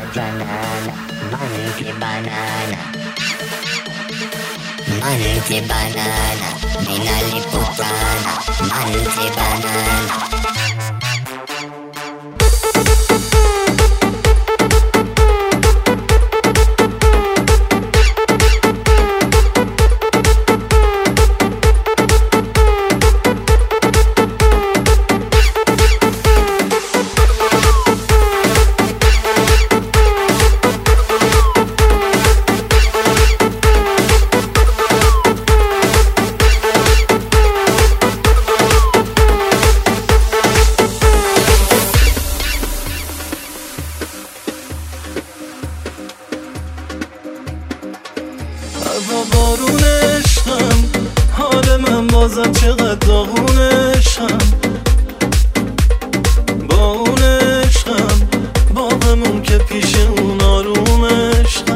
banana, money banana. Manti banana, minali putana, manti banana. با بارون عشقم حال من بازم چقدر داغون عشقم با اون عشقم باغمون که پیش اون آروم عشقم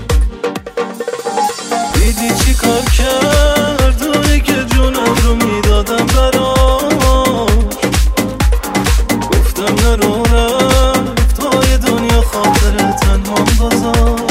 دیدی چی کار کرد اونی که جونم رو میدادم براش گفتم نرو رفت های دنیا خاطر تنهام گذاشت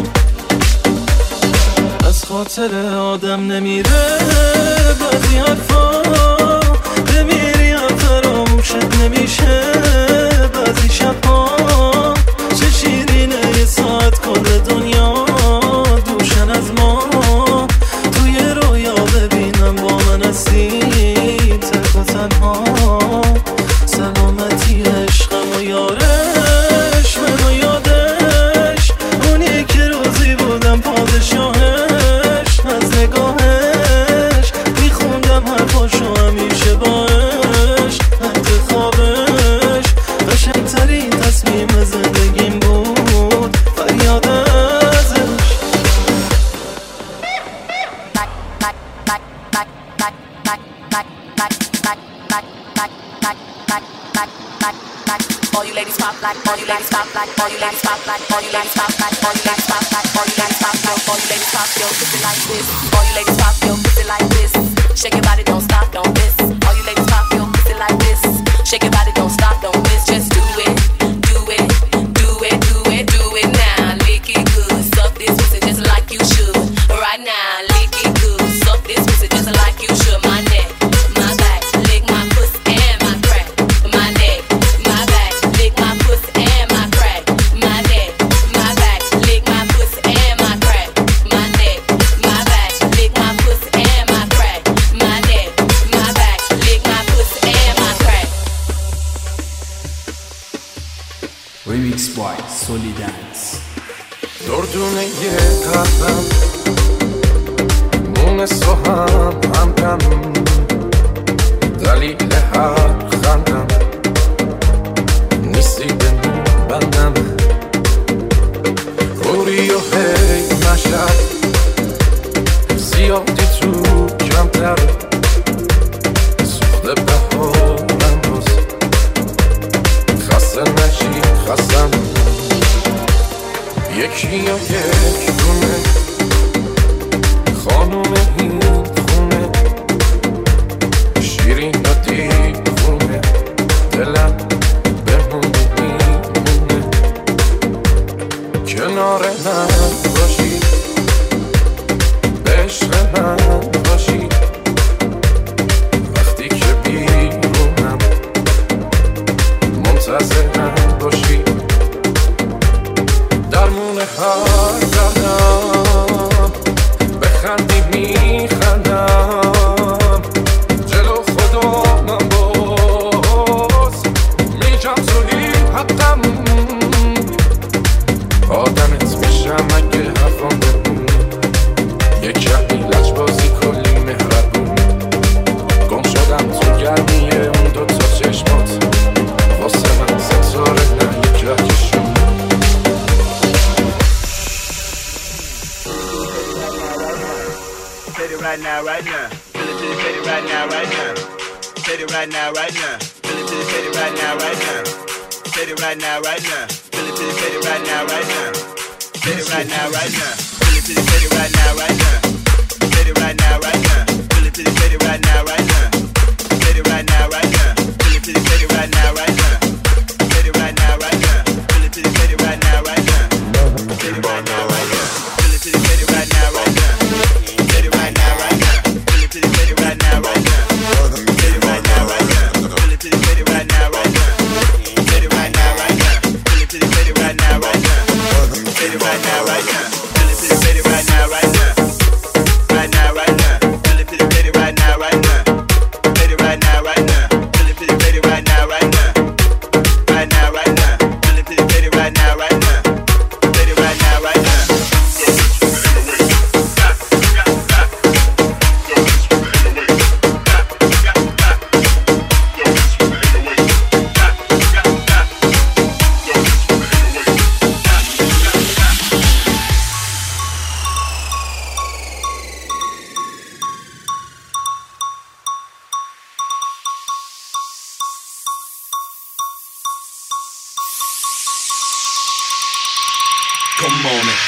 خاطر آدم نمیره بعضی حرفا بمیری هم فراموشت نمیشه بعضی شبها چه شیرینه یه ساعت کل دنیا دوشن از ما توی رویا ببینم با من هستی تک و تنها سلامتی عشقم و یارش منو یادش اونی که روزی بودم پادشاه از نگاهش میخوندم حرفاشو همیشه باش انتخابش قشنگترین تصمیم زندگیم بود فریاد ازش All you ladies pop like, all you ladies pop like, all you ladies pop like, all you ladies pop like, all you ladies pop like, all you ladies pop like, all you ladies pop your pussy like this. All you ladies pop your pussy like this. Shake your body, don't stop, don't miss. All you ladies pop your pussy like this. Shake your body, don't stop, don't miss. Just do it, do it, do it, do it, do it now. Lick it good, suck this pussy just like you should. Right now, lick it good, suck this pussy just like you should. My neck, my back, lick my pussy and my crack. My neck, my back, lick my pussy and my crack. My neck, my back, lick my pussy and my crack. My neck, my back, lick my pussy and my crack. My neck, my back, lick my pussy and my crack. Remix by Solidance. دردونه یه قلبم مونس و همدم دلیل هر خندم نیستی به بندم روری و هی مشد زیادی تو کمتر سوخته بهارم روز خسته نشی خستم یکی یا یک دونه خانوم این خونه شیرین یا دیوونه دلم بمونه میمونه کنار من باشی به عشق من باشی وقتی که بیرونم منتظرم باشی درمون هر دردم بخندی میخندم جلو خدا من باز میجم زونی حقم آدمت میشم اگه حرفم بمون یک کمی لجبازی کلی مهربون گم شدم تو گرمی اون دوتا چشمات واسه من ستاره نه یک رکشون Right now, right now. Feel it to the city right now, right now. City right now, right now. Feel it to the city right now, right now. City right now, right now. Feel it to the city right now, right now. City right now, right now. Feel it to the city right now, right now. City right now, right now. Feel it to the city right now, right now. City right now, right now. Feel it to the city right now, right now. City right now, right now. Feel it to the city right now, right now. Come on it.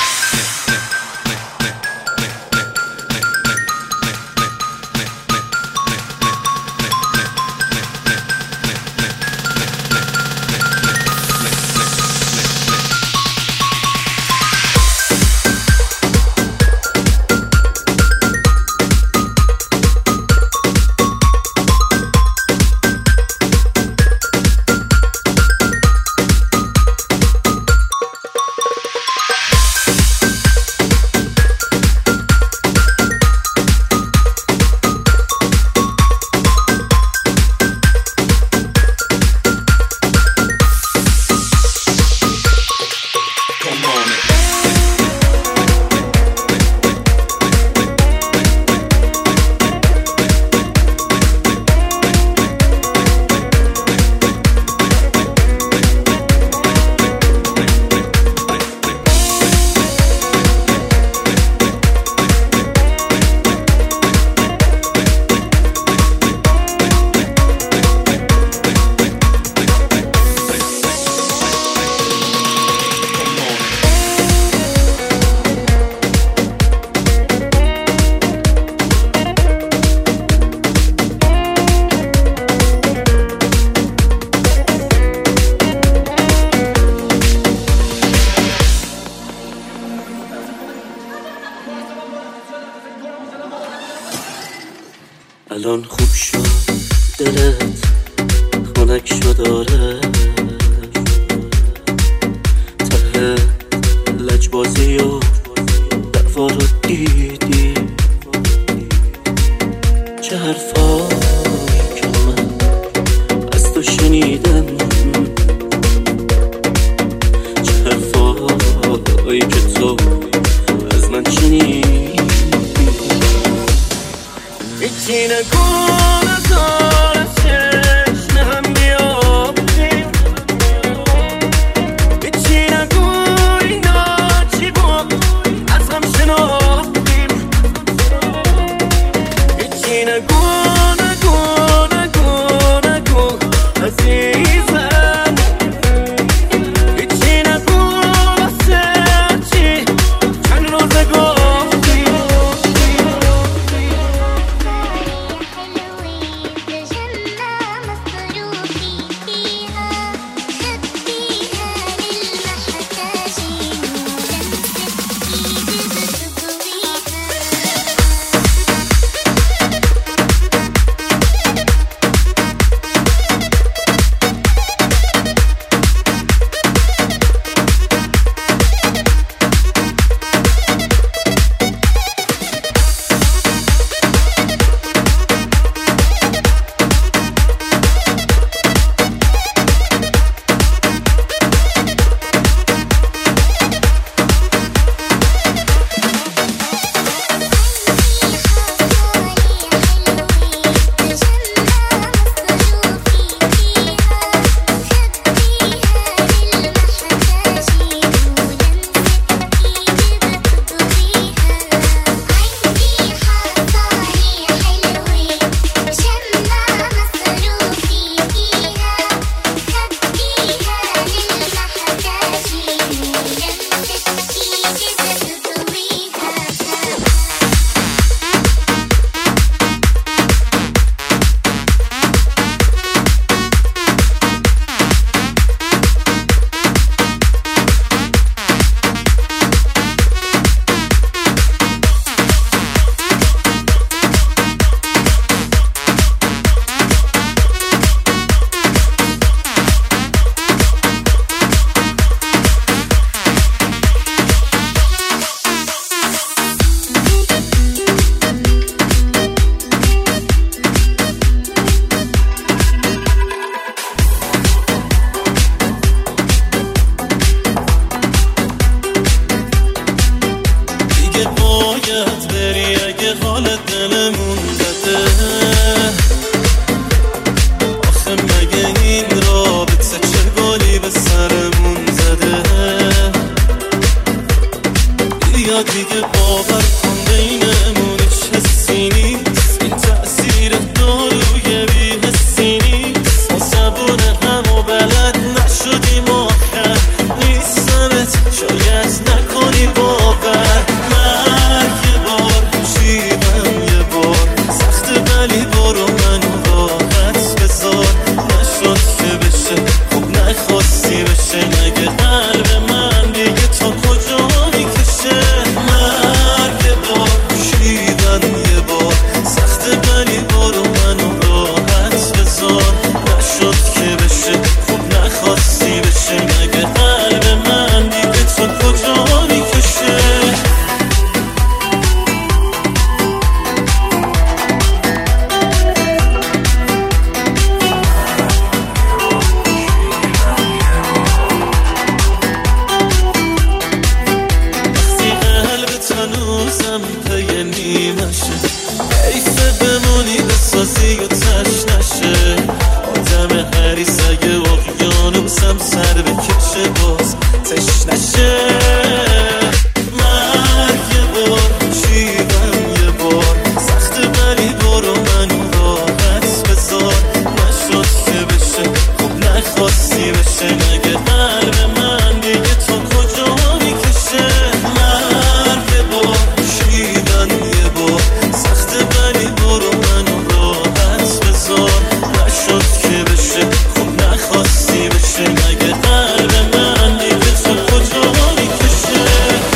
الان خوب شد دلت خنک شد آره ته لجبازی و دعوا رو دیدی چه حرفایی که من از تو شنیدم چه حرفایی که تو از من شنیدی هیچی نکن از آن از چشم هم بیابی خاصی بشه مگه قلب من دیگه تو کجا میکشه مرگ با شیدن یه با سخت بلی برو منو راحت بذار نشد که بشه خب نخواستی بشه مگه قلب من دیگه تو کجا میکشه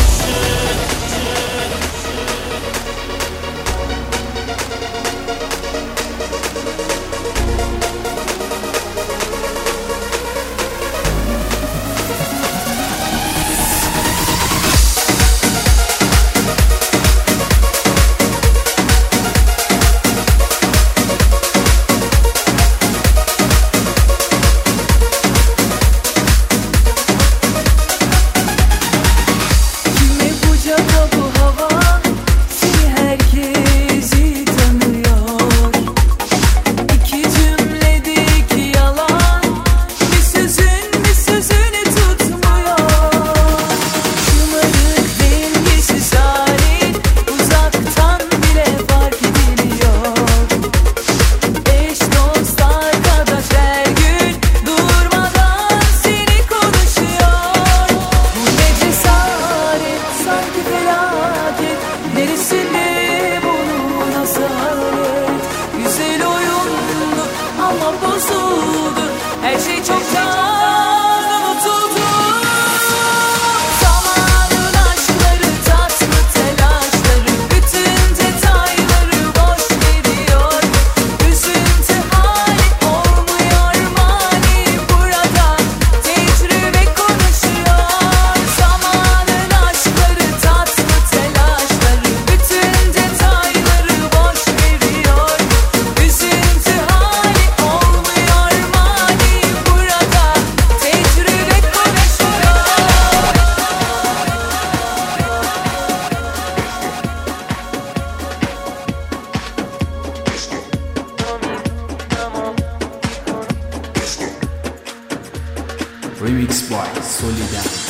Remix by Solidance.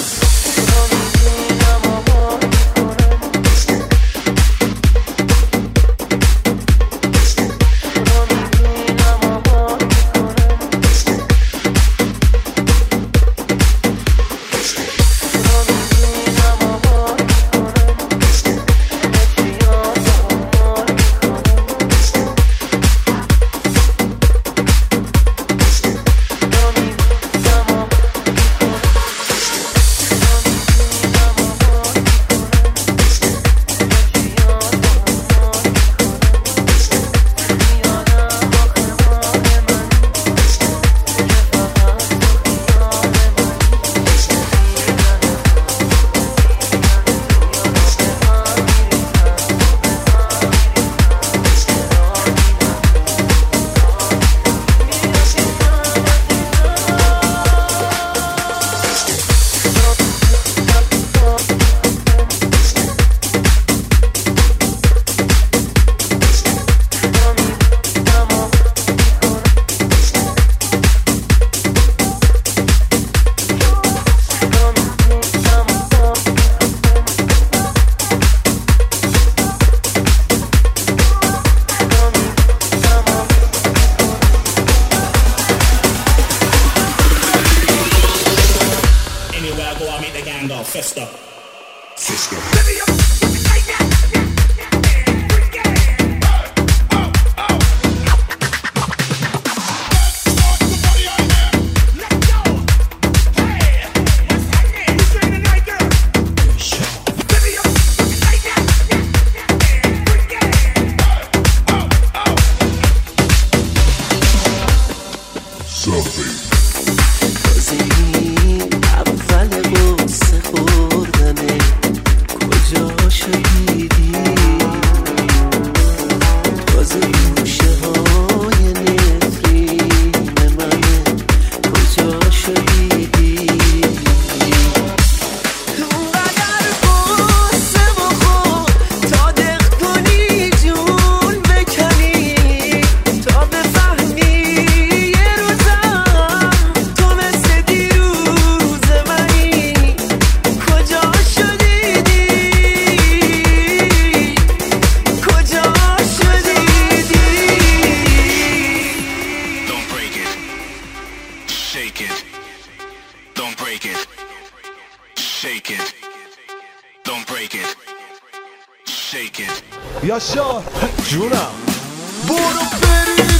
don't break it. Shake it, don't break it. Shake it. یاشار جونم برو برید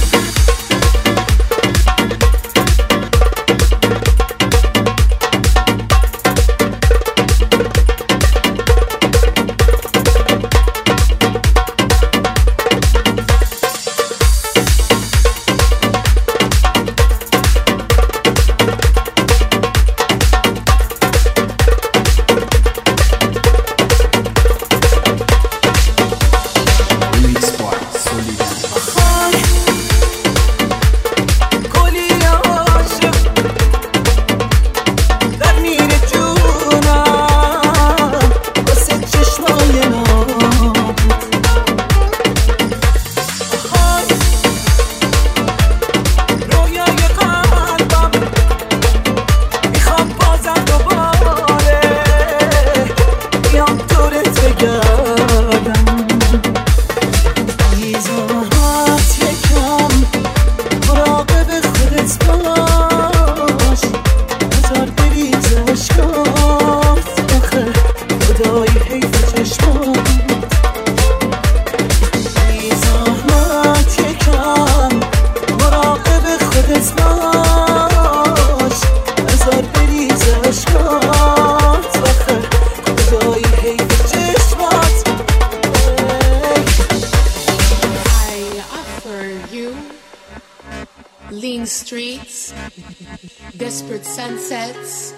Lean streets, desperate sunsets,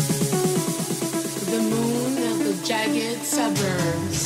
the moon of the jagged suburbs.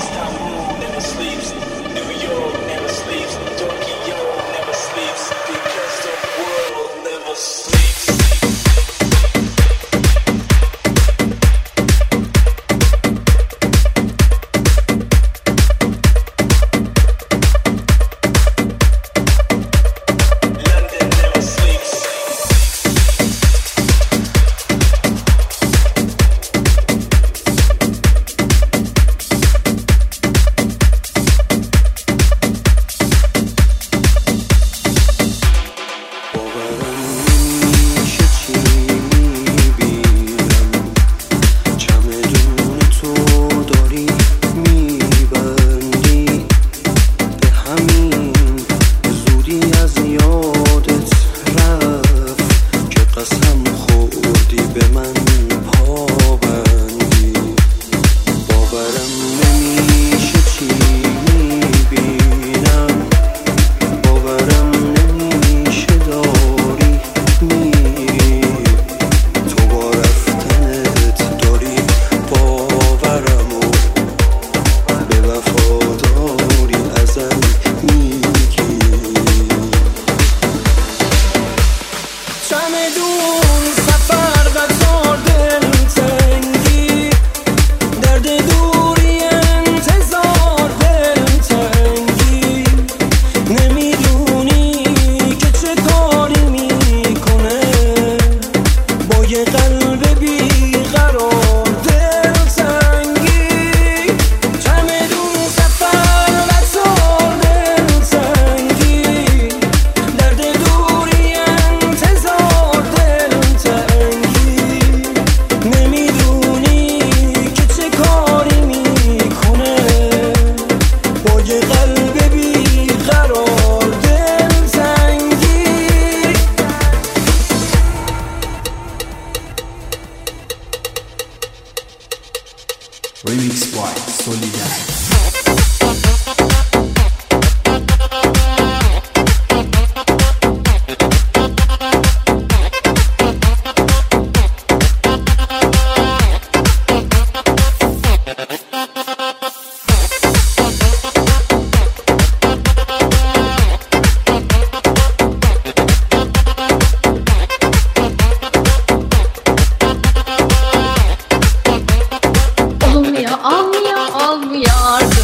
New York never sleeps, Tokyo never sleeps. به من پابندی، باورم نمیشه چی میبینم، باورم نمیشه داری میری، تو با رفتنت داری باورمو به وفاداری ازم میگی. چمدون سفر قطار دلتنگی، درد دوری انتظار دلتنگی، نمیدونی که چه کاری میکنه با یه قلب بیقرار دلتنگی. چمدون سفر قطار دلتنگی، درد دوری انتظار دلتنگی، نمیدونی که چه کاری میکنه با یه قلب بیقرار دلتنگی. Remix by Solidar. Olmuyordu.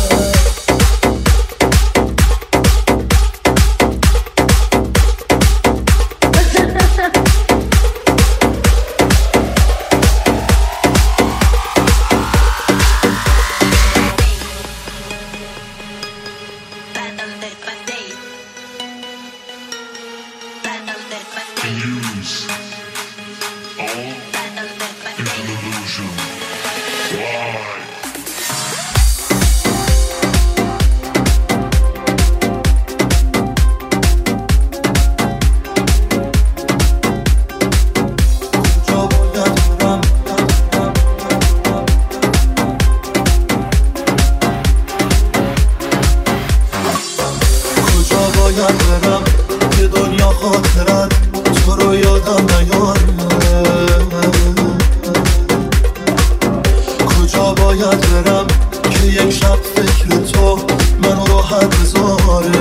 برم که دنیا خاطرت تو رو یادم نیاره، کجا باید برم که یک شب فکر تو منو راحت بذاره،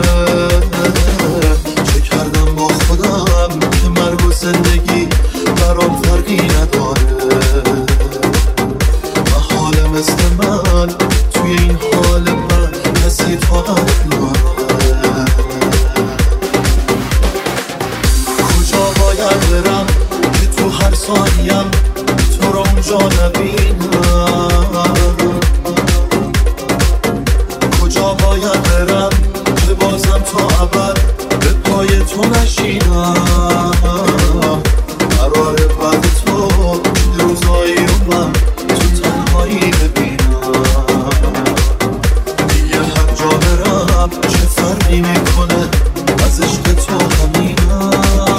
چه کردم با خودم که مرگ و زندگی برام فرقی نداره، و حال مثل من توی این حال من کسی طاقت نداره. برم که تو هر ثانیم تو رو اونجا نبینم، کجا باید برم که بازم تا ابد به پای تو نشینم، قراره بعد تو روزایی رو من تو تنهایی ببینم، دیگه هر جا برم چه فرقی میکنه از عشق تو همینم.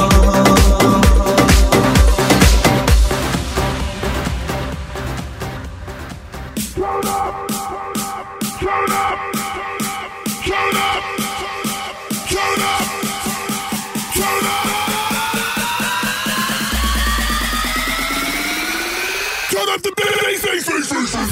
Turn up the bass.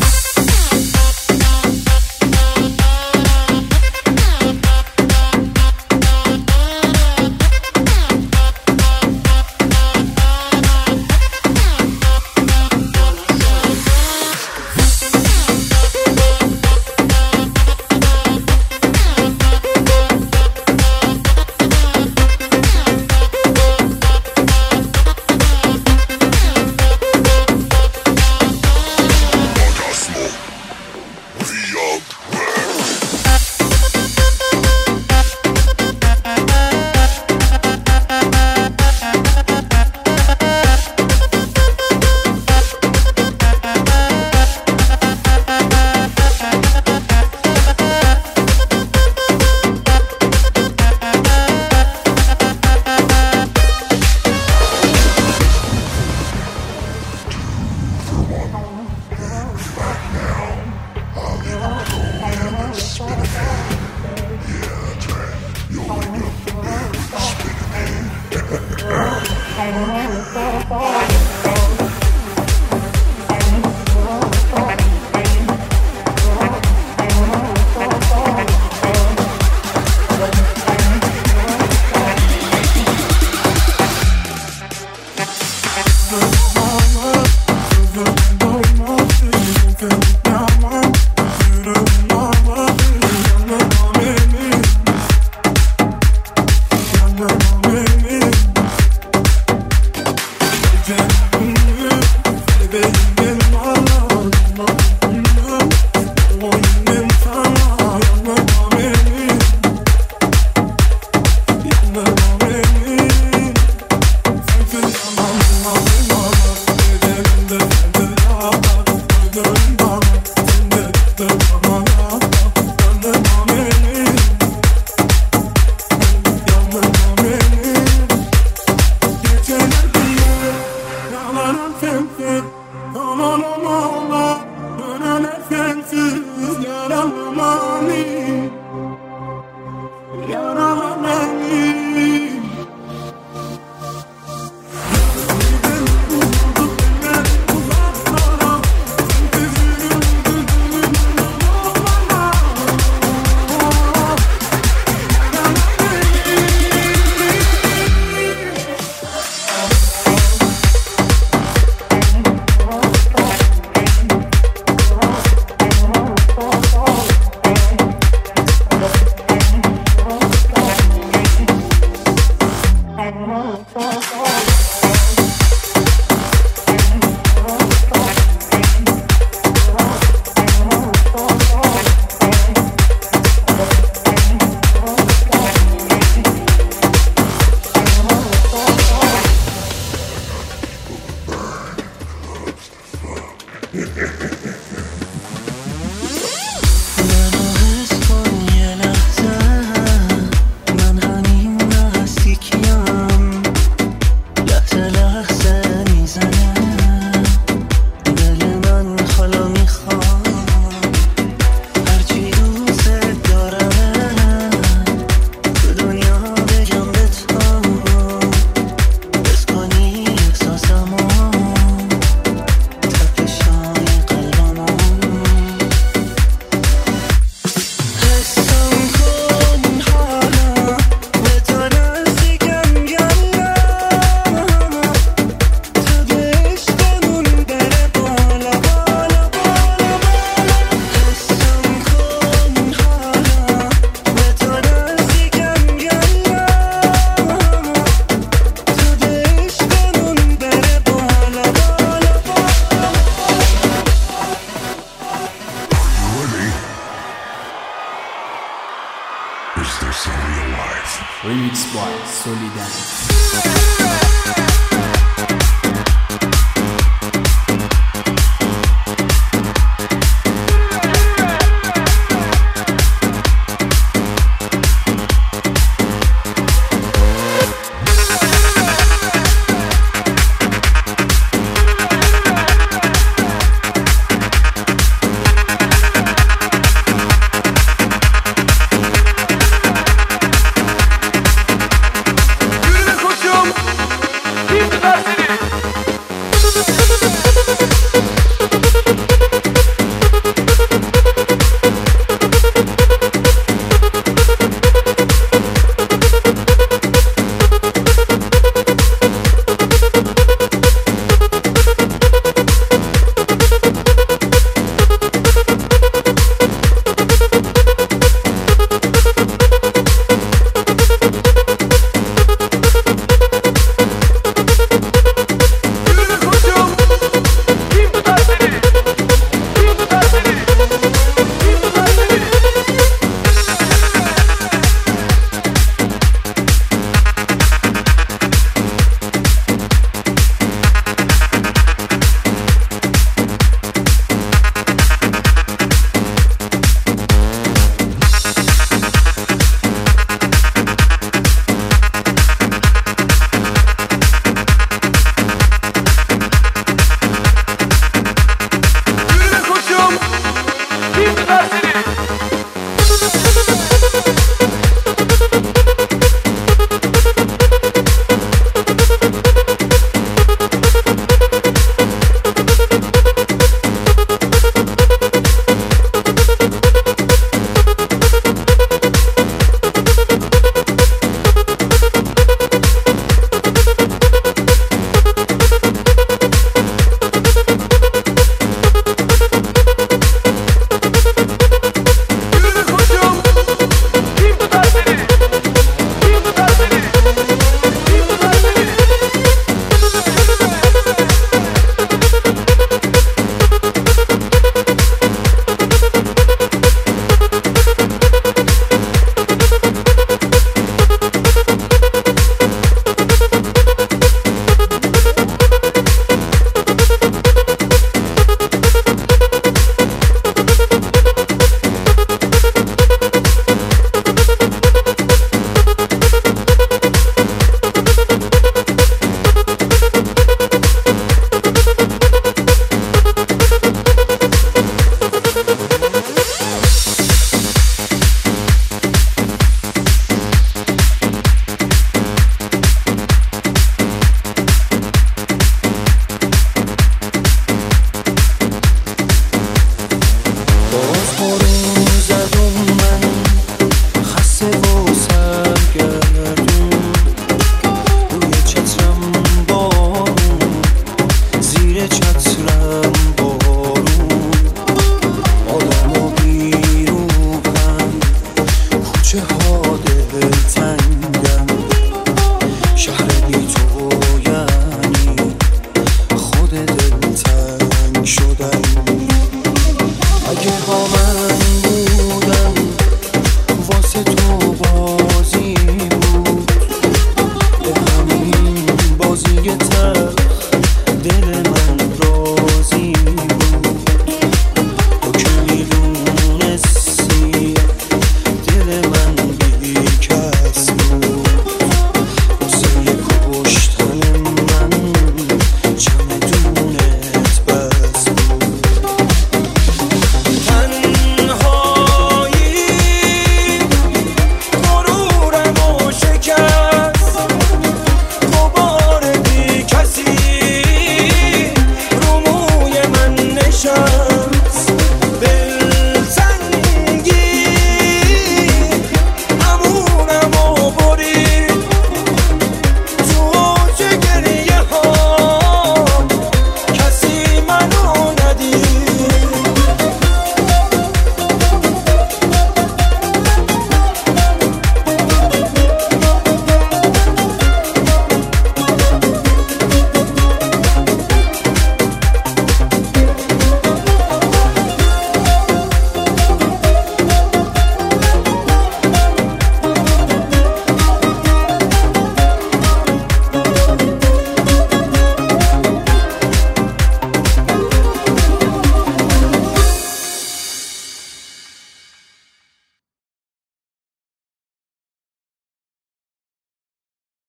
Remix by Solidarity. Koşum زیر چترم بارون آدم و بیروحم کوچه ها دلتنگم شهر بی تو یعنی خود دلتنگ شدم اگه با من